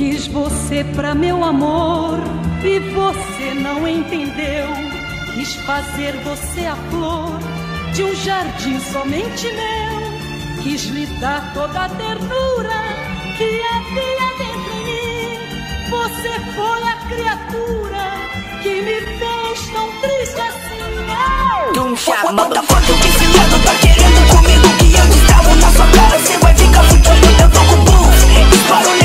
Quis você pra meu amor e você não entendeu. Quis fazer você a flor de um jardim somente meu. Quis lhe dar toda a ternura que havia dentro em mim. Você foi a criatura que me fez tão triste assim. Tum chá, motherfucker, viciado, tá querendo comigo que eu instalo na sua cara. Cê vai ficar fudido, eu tô com blues. Disparo